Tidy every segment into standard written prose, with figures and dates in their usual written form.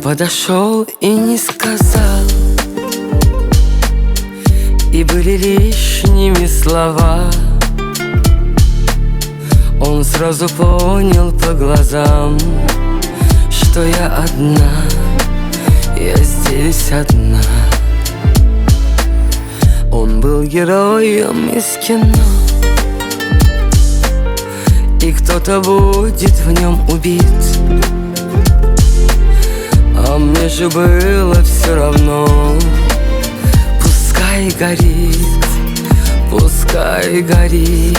подошел и не сказал, и были лишними слова. Он сразу понял по глазам, что я одна, я здесь одна. Он был героем из кино, и кто-то будет в нем убит. А мне же было все равно. Пускай горит, пускай горит.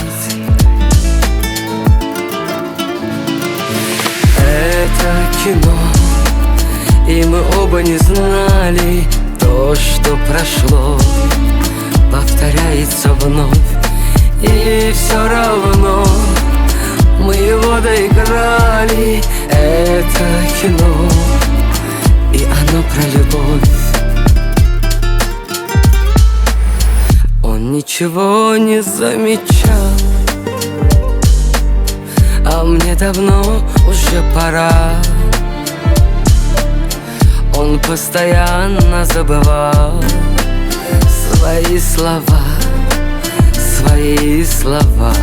Это кино, и мы оба не знали, то, что прошло, повторяется вновь. И все равно мы его доиграли. Это кино, и оно про любовь. Он ничего не замечал, а мне давно уже пора. Он постоянно забывал свои слова, свои слова.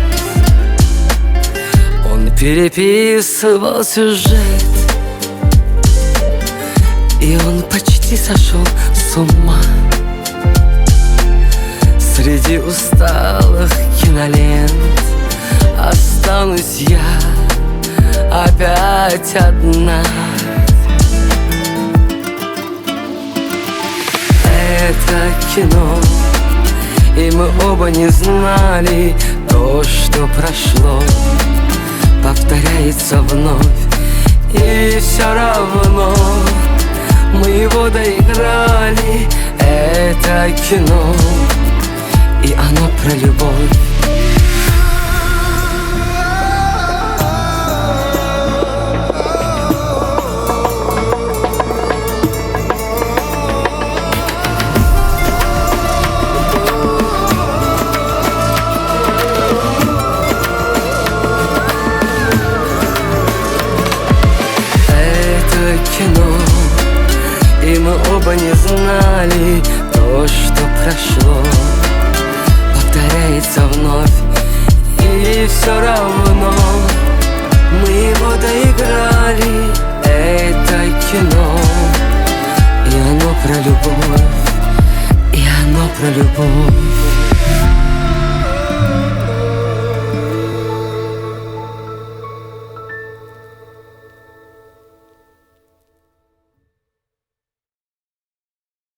Он переписывал сюжет, и он почти сошел с ума. Среди усталых кинолент останусь я опять одна. Это кино, и мы оба не знали, то, что прошло, повторяется вновь. И все равно мы его доиграли. Это кино, и оно про любовь. Кино, и мы оба не знали, то, что прошло, повторяется вновь. И все равно мы его доиграли. Это кино, и оно про любовь, и оно про любовь.